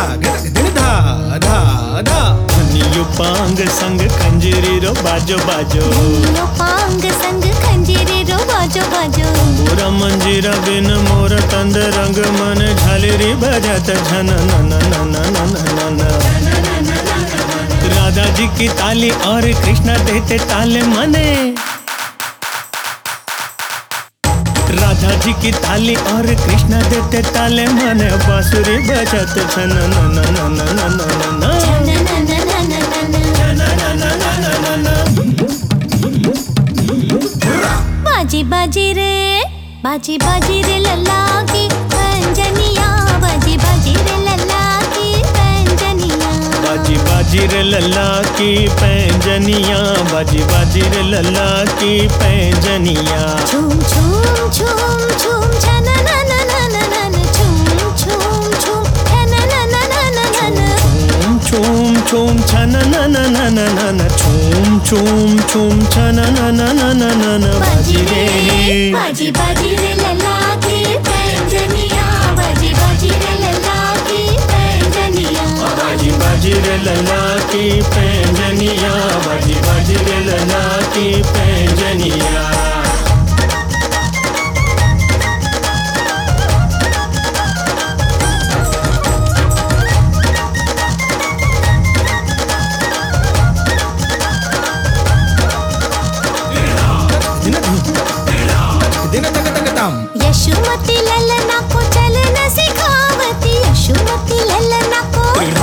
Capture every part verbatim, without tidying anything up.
धिन धा धा धा धनियो पांग संग खंजरी रो बाजो बाजो धनियो पांग संग खंजरी रो बाजो बाजो पूरा मंजीरा बिन मोर तंद रंग मन झालेरी बजात झन न न न न न न राधा जी की ताली और कृष्णा देते ताले मने राधा जी की ताली और कृष्णा देते ताले मने बांसुरी बजत छन न न न न न न न बाजी बाजी रे बाजी बाजी रे लल्ला की पंजनिया बाजी बाजी रे लल्ला की पंजनिया बाजी बाजी रे लल्ला की पैंजनिया बाजी बाजी रे लल्ला की पैंजनिया झूम झूम झूम झूम छन न न न न न झूम झूम झूम छन न न न न न छूम छूम छन न न न न न न छूम छूम छूम छन न न न न न न बाजी रे बाजी बाजी रे लल्ला की पैंजनिया बाजी बाजी रे लल्ला की पैंजनिया बाजी बाजी रे लल्ला की पैंजनिया बाजी बाजी रे लल्ला की पैंजनिया यशोमती ललना को चलना सिखावती यशोमती ललना को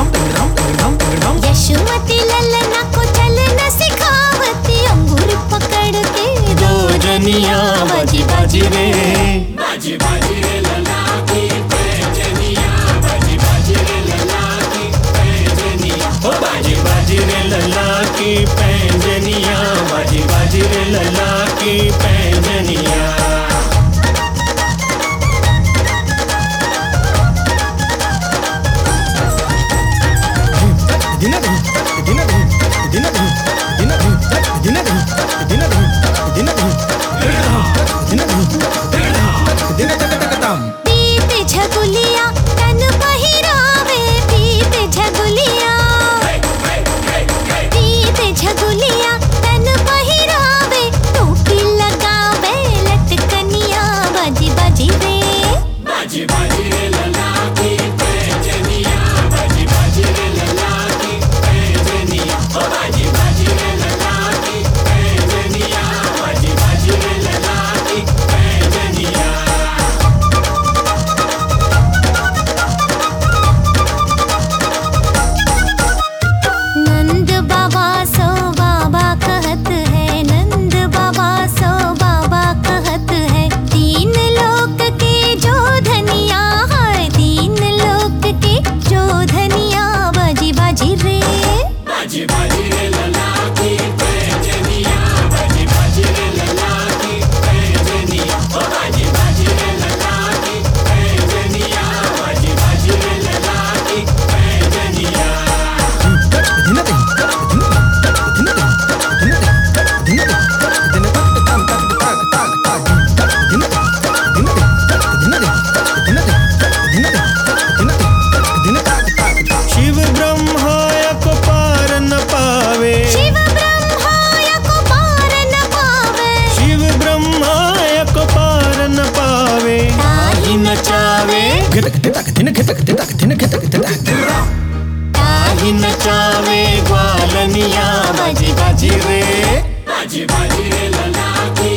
यशोमती ललना को चलना सिखावती अंगूर पकड़ के दो जनिया बाजी बाजी रे बाजी बाजी रे लल्ला की पैंजनिया बाजी बाजी रे लल्ला की पैंजनिया ओ बाजी बाजी रे लल्ला की पैंजनिया बाजी बाजी रे लल्ला की पैंजनिया पीते झगुलिया तन पहिरावे पीते झगुलिया पीते झगुलिया तन पहिरावे टोपी लगावे लटकनिया बाजी बाजी रे बाजी बाजी रे लल्ला की पैंजनिया बाजी बाजी रे लल्ला की पैंजनिया ओ बाजी बाजी रे लल्ला की पैंजनिया बाजी बाजी रे लल्ला की पैंजनिया नंद बाबा सो बाबा कहत है नंद बाबा सो बाबा कहत है तीन लोक के जो धनिया है तीन लोक के जो धनिया बाजी बाजी रे बाजी बाजी रे लल्ला की पैंजनिया बाजी बाजी रे लल्ला की पैंजनिया ओ बाजी बाजी रे लल्ला की पैंजनिया बाजी बाजी रे लल्ला की पैंजनिया शिव ब्रह्मा को पार न पावे शिव ब्रह्मा को पार न पावे शिव ब्रह्मा को पार न पावे ताहि नचावे ताहि नचावे ग्वालनिया बाजी बाजी रे बाजी बाजी रे लल्ला की